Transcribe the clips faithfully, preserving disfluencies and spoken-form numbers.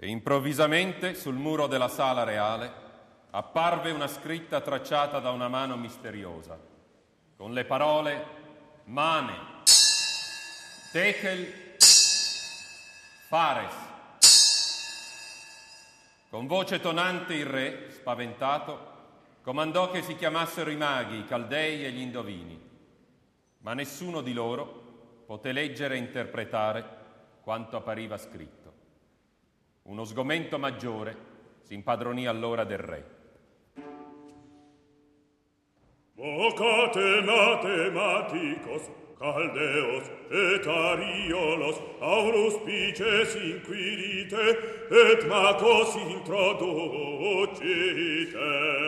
e improvvisamente sul muro della sala reale apparve una scritta tracciata da una mano misteriosa, con le parole Mane, Tekel, Fares. Con voce tonante il re, spaventato, comandò che si chiamassero i maghi, i caldei e gli indovini, ma nessuno di loro poté leggere e interpretare quanto appariva scritto. Uno sgomento maggiore si impadronì allora del re. Vocate mathematicos, caldeos et ariolos, aurus pices inquirite, et magos introducite.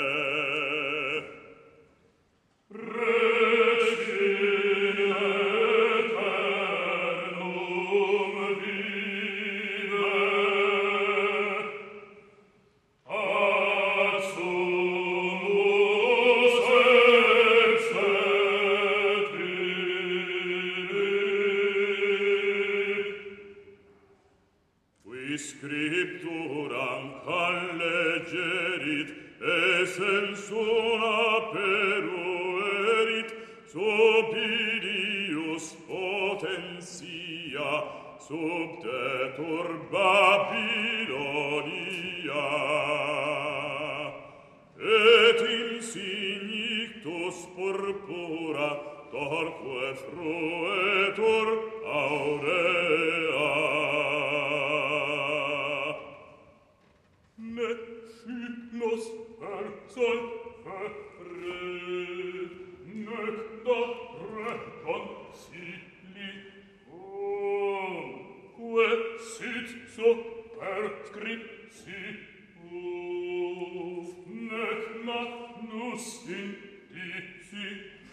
Regina eternum vive, ad sumus scripturam callegerit e sensuna peruerit subidius potentia subdetur Babylonia et insignictus purpura torque fruetur aurea. Nos per sol ferre, nec da reconcili, oh, que sit so per scripsi, oh, nec magnus indici,